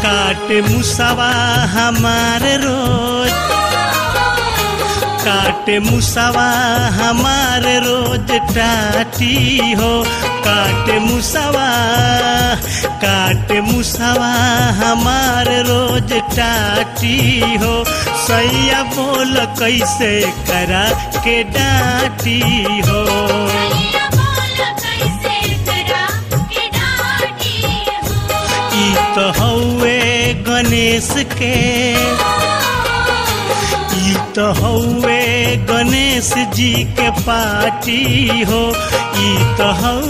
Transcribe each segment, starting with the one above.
काटे मुसावा हमारे रोज, काटे मुसावा हमारे रोज टाटी हो। काटे मुसावा हमारे रोज टाटी हो। सैया बोल कैसे करा के डांटी हो। ई तो हौवे गणेश के, ई तो हौवे गणेश जी के पार्टी हो। ई तो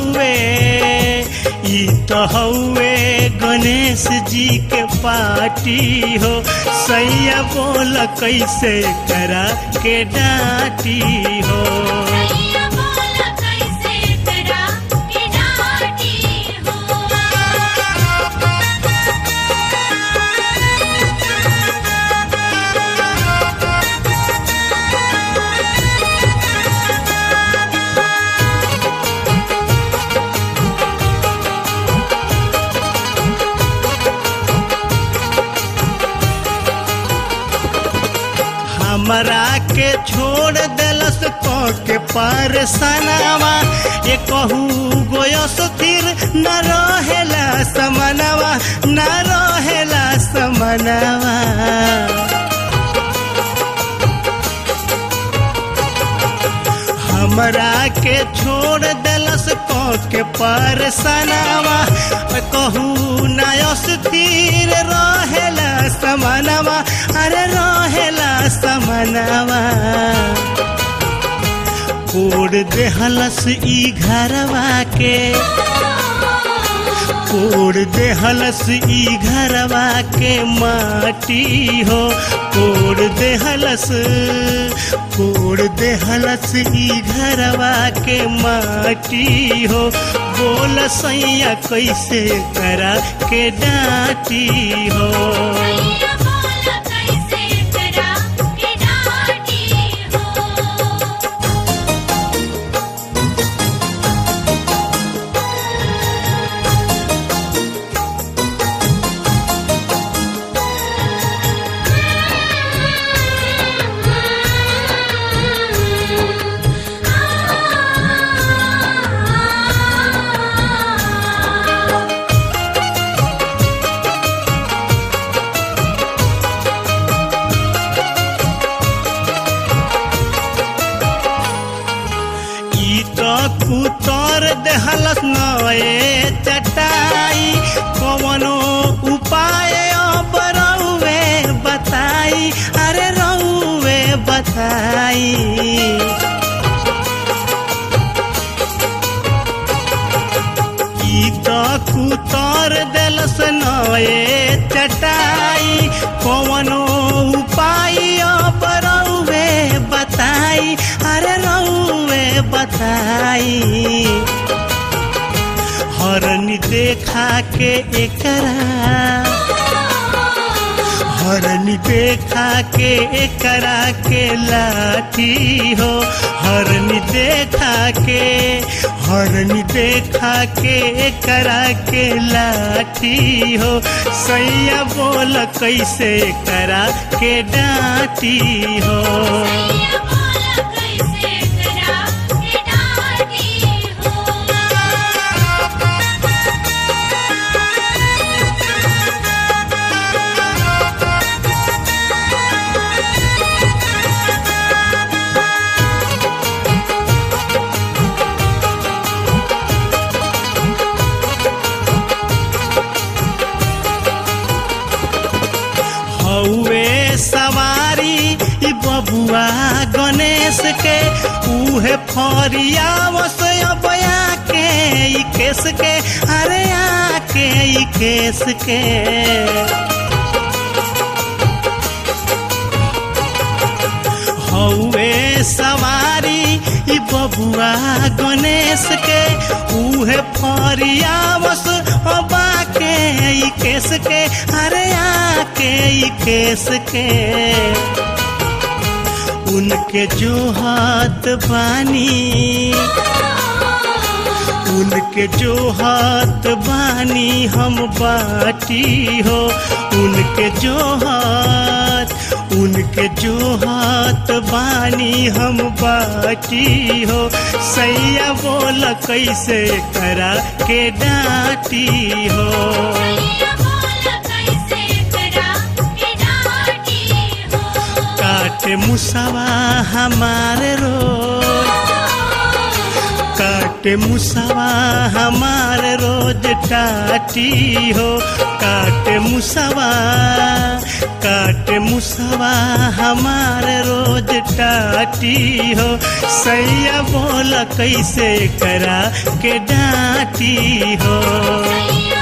हौवे गणेश जी के पार्टी हो। सैया बोल कैसे करा के डांटी हो। हमरा के छोड़ देलस के परसनवा। ये कहू गोयस फिर न रहेला समनवा, न रहेला समनवा। हमरा के छोड़ देलस के परसनवा। कहू नयस तीर रहेला समनवा, अरे रहेला समनवा। कोड़ देहलस ई घरवा के, कोड़ देहलस ई घरवा के माटी हो। कोड़ देहलस ई घरवा के माटी हो। बोल सैया कैसे करा के डांटी हो। कुतर देहलस नए चटाई। कवनो उपाय अब रउवे बताई, अरे रउवे बताई। ई तो कुतर देलस नए चटाई। कवनो उपाय अब रउवे बताई, अरे रउवे बताई। हरनी देखा के एकरा, हरनी देखा के एकरा के लाठी हो। हरनी देखा के एकरा के लाठी हो। सैया बोल कैसे करा के डांटी हो। सवारी ई बबुआ गणेश के, उहे फरिया बया के ई केस के, अरे आके ई केस के। हौवे सवारी ई बबुआ गणेश के, उहे फरिया बा के ई केस के, अरे आके ई केस के। उनके जो हाथ बानी, उनके जो हाथ बानी बानी हम बाटी हो, उनके जोहात बानी हम बाटी हो। सैया बोल कैसे करा के डांटी हो, काटे मुसवा हमारे रोज, काटे मुसवा हमारे रोज टाटी हो, काटे मुसवा हमारे रोज टाटी हो। सैया बोल कैसे करा के डांटी हो।